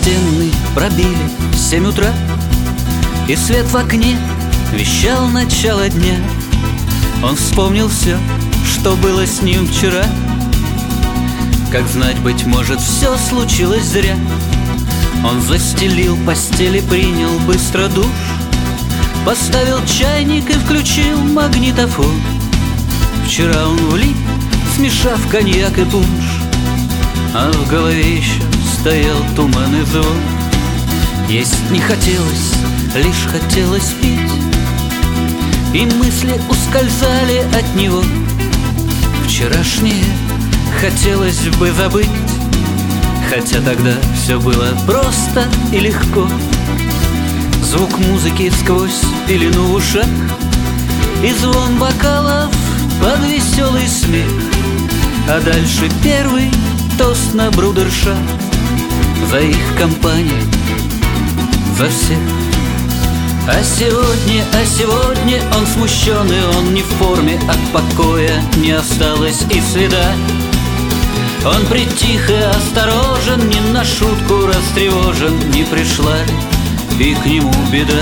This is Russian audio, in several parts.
настенный пробили 7 утра, и свет в окне вещал начало дня. Он вспомнил все, что было с ним вчера. Как знать, быть может, все случилось зря. Он застелил постель и принял быстро душ, поставил чайник и включил магнитофон. Вчера он влип, смешав коньяк и пунш, а в голове еще стоял туман и звон. Есть не хотелось, лишь хотелось пить, и мысли ускользали от него. Вчерашнее хотелось бы забыть, хотя тогда все было просто и легко. Звук музыки сквозь пелену в ушах и звон бокалов под веселый смех, а дальше первый тост на брудершафт за их компанию, за всех. А сегодня он смущенный, он не в форме, от покоя не осталось и следа. Он притих и осторожен, не на шутку растревожен, не пришла и к нему беда.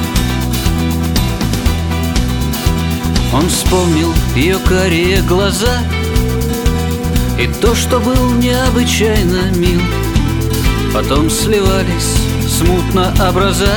Он вспомнил ее карие глаза и то, что был необычайно мил. Потом сливались смутно образа,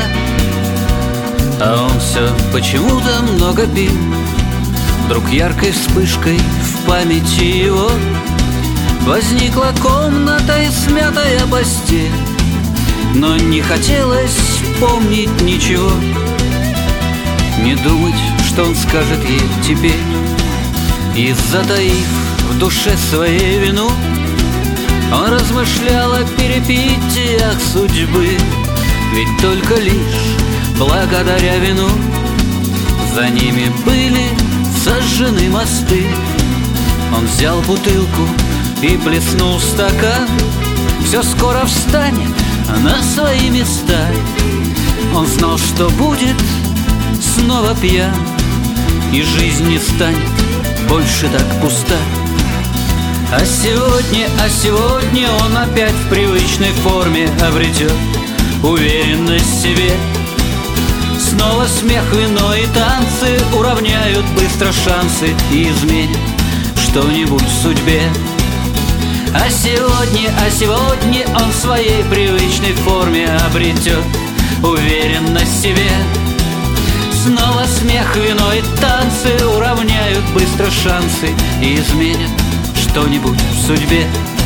а он все почему-то много пил. Вдруг яркой вспышкой в памяти его возникла комната и смятая постель, но не хотелось помнить ничего, не думать, что он скажет ей теперь. И затаив в душе своей вину, он размышлял о перипетиях судьбы. Ведь только лишь благодаря вину за ними были сожжены мосты. Он взял бутылку и плеснул стакан, все скоро встанет на свои места. Он знал, что будет снова пьян, и жизнь не станет больше так пуста. А сегодня он опять в привычной форме обретет уверенность в себе. Снова смех, вино и танцы уравняют быстро шансы и изменят что-нибудь в судьбе. А сегодня он в своей привычной форме обретет уверенность в себе. Снова смех, вино и танцы уравняют быстро шансы и изменят что-нибудь в судьбе.